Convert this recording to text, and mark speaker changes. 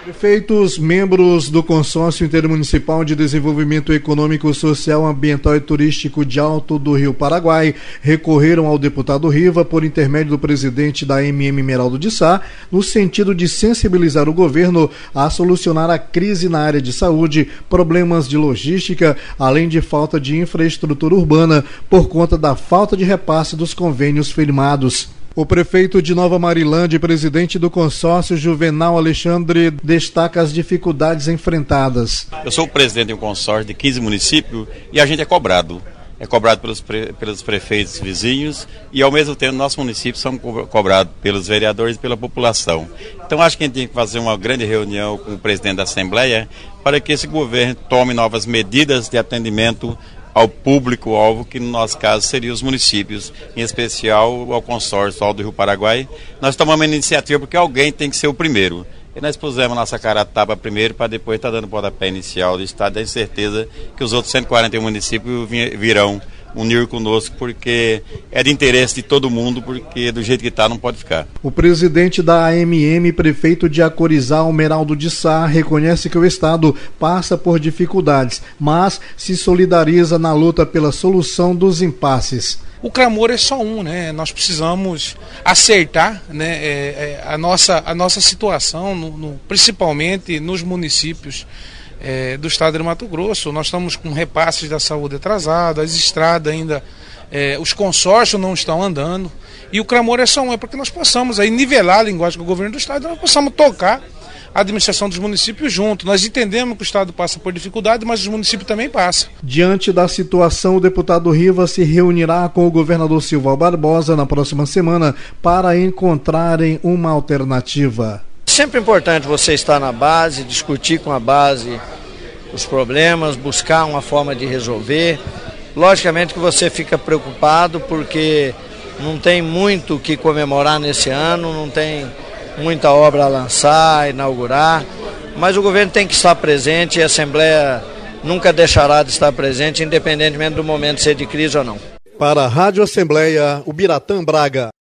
Speaker 1: Prefeitos, membros do Consórcio Intermunicipal de Desenvolvimento Econômico, Social, Ambiental e Turístico de Alto do Rio Paraguai recorreram ao deputado Riva por intermédio do presidente da MM Meraldo de Sá, no sentido de sensibilizar o governo a solucionar a crise na área de saúde, problemas de logística, além de falta de infraestrutura urbana por conta da falta de repasse dos convênios firmados. O prefeito de Nova Marilândia e presidente do consórcio, Juvenal Alexandre, destaca as dificuldades enfrentadas.
Speaker 2: Eu sou o presidente de um consórcio de 15 municípios e a gente é cobrado. É cobrado pelos prefeitos vizinhos e, ao mesmo tempo, nossos municípios são cobrados pelos vereadores e pela população. Então, acho que a gente tem que fazer uma grande reunião com o presidente da Assembleia para que esse governo tome novas medidas de atendimento ao público-alvo, que no nosso caso seria os municípios, em especial ao consórcio Alto do Rio Paraguai. Nós tomamos uma iniciativa porque alguém tem que ser o primeiro. E nós pusemos nossa cara a tapa primeiro para depois estar dando o pontapé inicial do Estado. Tenho certeza que os outros 141 municípios virão unir conosco, porque é de interesse de todo mundo, porque do jeito que está não pode ficar.
Speaker 1: O presidente da AMM, prefeito de Acorizal, Meraldo de Sá, reconhece que o Estado passa por dificuldades, mas se solidariza na luta pela solução dos impasses.
Speaker 3: O clamor é só um, né? Nós precisamos acertar, né, a nossa situação, principalmente nos municípios do estado de Mato Grosso. Nós estamos com repasses da saúde atrasados, as estradas ainda, os consórcios não estão andando, e o clamor é só um, é porque nós possamos aí nivelar a linguagem com o governo do estado, nós possamos tocar a administração dos municípios junto. Nós entendemos que o estado passa por dificuldade, mas os municípios também passam.
Speaker 1: Diante da situação, o deputado Riva se reunirá com o governador Silval Barbosa na próxima semana para encontrarem uma alternativa.
Speaker 4: Sempre importante você estar na base, discutir com a base os problemas, buscar uma forma de resolver. Logicamente que você fica preocupado porque não tem muito o que comemorar nesse ano, não tem muita obra a lançar, inaugurar, mas o governo tem que estar presente e a Assembleia nunca deixará de estar presente, independentemente do momento ser de crise ou não.
Speaker 1: Para a Rádio Assembleia, Ubiratã Braga.